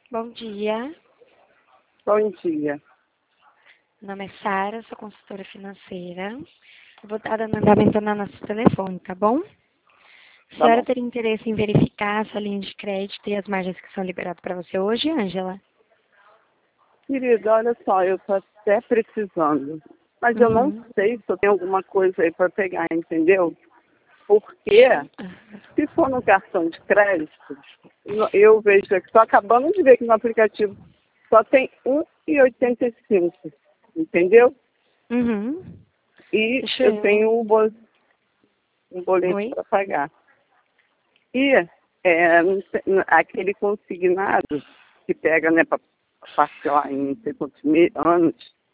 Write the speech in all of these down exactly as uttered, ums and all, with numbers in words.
Bom dia, Bom dia. meu nome é Sara, sou consultora financeira. Eu vou estar dando andamento na nosso telefone, tá bom? A Tá senhora bom. teria interesse em verificar a sua linha de crédito e as margens que são liberadas para você hoje, Ângela? Querida, olha só, eu tô até precisando. Mas eu não Uhum. sei se eu tenho alguma coisa aí para pegar, entendeu? Porque se for no cartão de crédito, no- eu vejo aqui, tô acabando de ver que no aplicativo só tem um e oitenta e cinco, entendeu? Uhum. E Deixa eu eu... tenho um, bo- um boleto Oi? para pagar. E é, não sei, aquele consignado que pega, né, para parcelar em não sei quantos me- anos,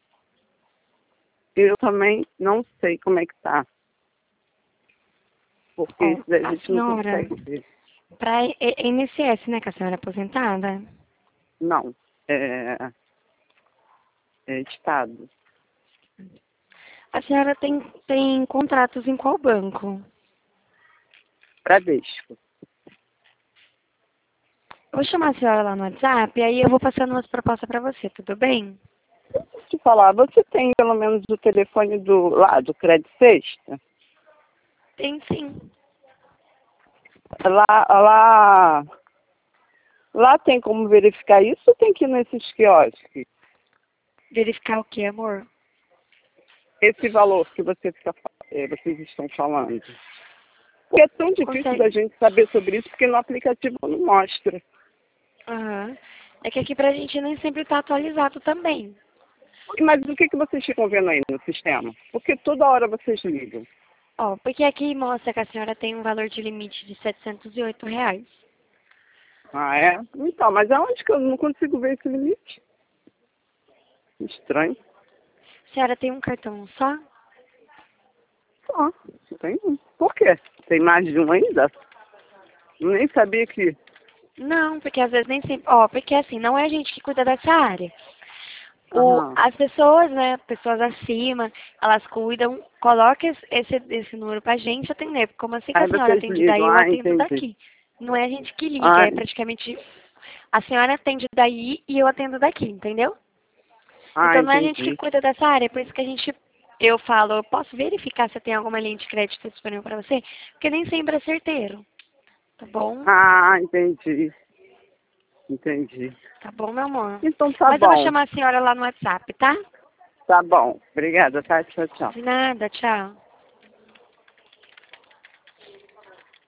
eu também não sei como é que tá, porque Ó, isso daí a a gente não senhora, consegue ver. para I N S S, né, que a senhora é aposentada? Não, é, é Estado, A senhora tem, tem contratos em qual banco? Bradesco. Eu vou chamar a senhora lá no WhatsApp e aí eu vou passando umas propostas para você, tudo bem? Deixa eu te falar, você tem pelo menos o telefone do lá do Crédito Sexta? Tem sim. Lá, lá, lá tem como verificar isso ou tem que ir nesses quiosques? Verificar o que, amor? Esse valor que você fica, fa- eh, vocês estão falando. Porque é tão difícil Consegue. da gente saber sobre isso porque no aplicativo não mostra. Aham. É que aqui pra gente nem sempre tá atualizado também. Mas o que, que vocês ficam vendo aí no sistema? Porque toda hora vocês ligam. Ó, porque aqui mostra que a senhora tem um valor de limite de setecentos e oito reais. Ah, é? Então, mas aonde que eu não consigo ver esse limite? Estranho. A senhora tem um cartão só? Só, tem um. Por quê? Tem mais de um ainda? Nem sabia que... Não, porque às vezes nem sempre. Ó, porque assim, não é a gente que cuida dessa área. O, Aham. as pessoas, né, pessoas acima, elas cuidam, coloca esse, esse, esse número pra gente atender. Como assim que a Aí senhora vocês atende ligam. daí, eu Ah, atendo entendi. daqui. Não é a gente que liga, Ah, é praticamente a senhora atende daí e eu atendo daqui, entendeu? ah, Então não é a gente que entendi. cuida dessa área, é por isso que a gente, eu falo, eu posso verificar se tem alguma linha de crédito disponível para você, porque nem sempre é certeiro, tá bom? Ah, entendi. Entendi. Tá bom, meu amor? Então tá Mas eu vou bom. chamar a senhora lá no WhatsApp, tá? Tá bom. Obrigada, tá? Tchau, tchau. De nada, tchau.